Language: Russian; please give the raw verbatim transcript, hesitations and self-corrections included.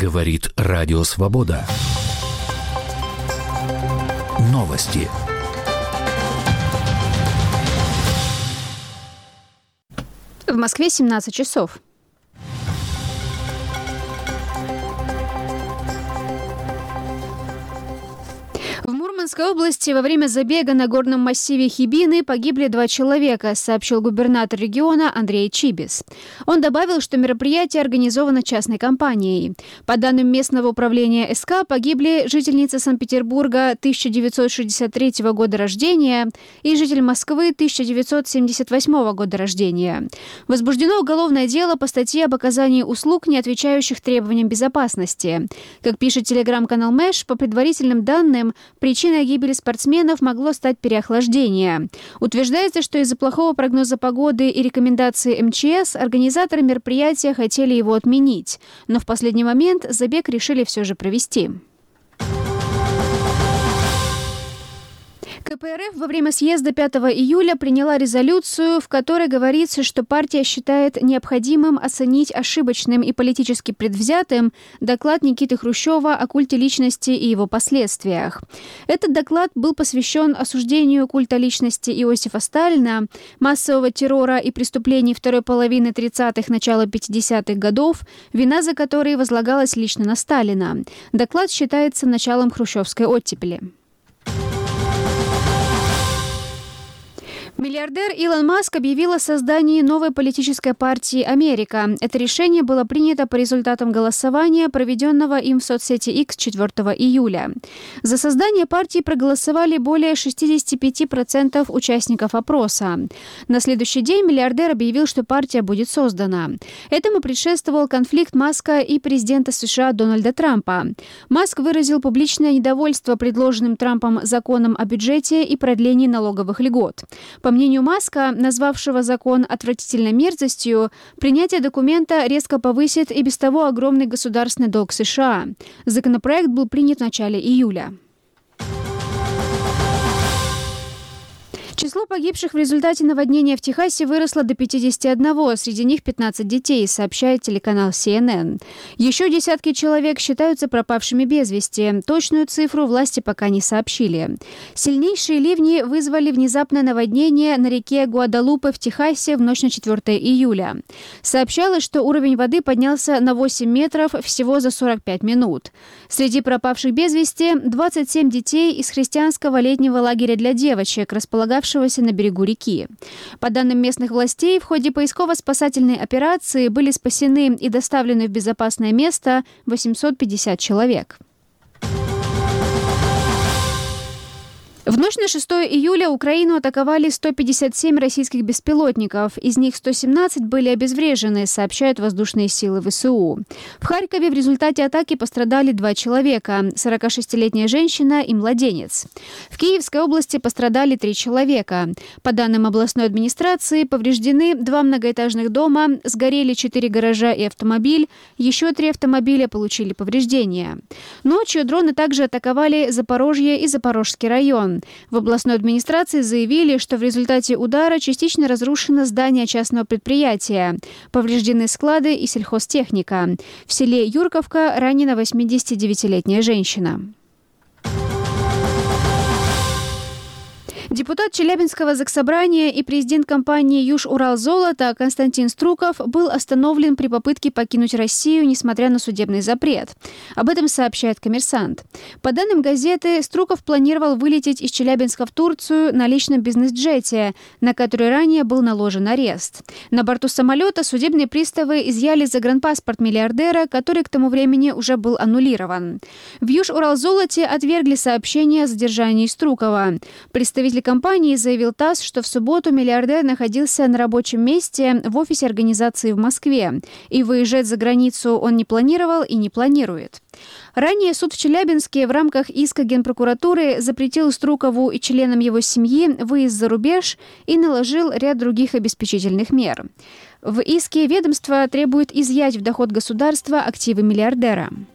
Говорит Радио Свобода. Новости. В Москве семнадцать часов. В Мурманской области во время забега на горном массиве Хибины погибли два человека, сообщил губернатор региона Андрей Чибис. Он добавил, что мероприятие организовано частной компанией. По данным местного управления СК, погибли жительница Санкт-Петербурга тысяча девятьсот шестьдесят третьего года рождения и житель Москвы тысяча девятьсот семьдесят восьмого года рождения. Возбуждено уголовное дело по статье об оказании услуг, не отвечающих требованиям безопасности. Как пишет телеграм-канал Мэш, по предварительным данным, причиной гибели спортсменов могло стать переохлаждение. Утверждается, что из-за плохого прогноза погоды и рекомендаций эм че эс организаторы мероприятия хотели его отменить, но в последний момент забег решили все же провести. ка пэ эр эф во время съезда пятого июля приняла резолюцию, в которой говорится, что партия считает необходимым оценить ошибочным и политически предвзятым доклад Никиты Хрущева о культе личности и его последствиях. Этот доклад был посвящен осуждению культа личности Иосифа Сталина, массового террора и преступлений второй половины тридцатых, начала пятидесятых годов, вина за которые возлагалась лично на Сталина. Доклад считается началом хрущевской оттепели. Миллиардер Илон Маск объявил о создании новой политической партии «Америка». Это решение было принято по результатам голосования, проведенного им в соцсети X четвёртого июля. За создание партии проголосовали более шестьдесят пять процентов участников опроса. На следующий день миллиардер объявил, что партия будет создана. Этому предшествовал конфликт Маска и президента США Дональда Трампа. Маск выразил публичное недовольство предложенным Трампом законом о бюджете и продлении налоговых льгот. По мнению Маска, назвавшего закон отвратительной мерзостью, принятие документа резко повысит и без того огромный государственный долг США. Законопроект был принят в начале июля. Число погибших в результате наводнения в Техасе выросло до пятидесяти одного, среди них пятнадцать детей, сообщает телеканал си эн эн. Еще десятки человек считаются пропавшими без вести. Точную цифру власти пока не сообщили. Сильнейшие ливни вызвали внезапное наводнение на реке Гуадалупе в Техасе в ночь на четвёртое июля. Сообщалось, что уровень воды поднялся на восемь метров всего за сорок пять минут. Среди пропавших без вести двадцать семь детей из христианского летнего лагеря для девочек, располагавшегося на берегу реки. По данным местных властей, в ходе поисково-спасательной операции были спасены и доставлены в безопасное место восемьсот пятьдесят человек. В ночь на шестое июля Украину атаковали сто пятьдесят семь российских беспилотников. Из них сто семнадцать были обезврежены, сообщают воздушные силы вэ эс у. В Харькове в результате атаки пострадали два человека – сорокашестилетняя женщина и младенец. В Киевской области пострадали три человека. По данным областной администрации, повреждены два многоэтажных дома, сгорели четыре гаража и автомобиль, еще три автомобиля получили повреждения. Ночью дроны также атаковали Запорожье и Запорожский район. В областной администрации заявили, что в результате удара частично разрушено здание частного предприятия, повреждены склады и сельхозтехника. В селе Юрковка ранена восьмидесятидевятилетняя женщина. Депутат Челябинского заксобрания и президент компании «Юж-Урал-Золото» Константин Струков был остановлен при попытке покинуть Россию, несмотря на судебный запрет. Об этом сообщает «Коммерсант». По данным газеты, Струков планировал вылететь из Челябинска в Турцию на личном бизнес-джете, на который ранее был наложен арест. На борту самолета судебные приставы изъяли загранпаспорт миллиардера, который к тому времени уже был аннулирован. В «Юж-Урал-Золоте» отвергли сообщение о задержании Струкова. Представитель компании заявил ТАСС, что в субботу миллиардер находился на рабочем месте в офисе организации в Москве, и выезжать за границу он не планировал и не планирует. Ранее суд в Челябинске в рамках иска Генпрокуратуры запретил Струкову и членам его семьи выезд за рубеж и наложил ряд других обеспечительных мер. В иске ведомство требует изъять в доход государства активы миллиардера.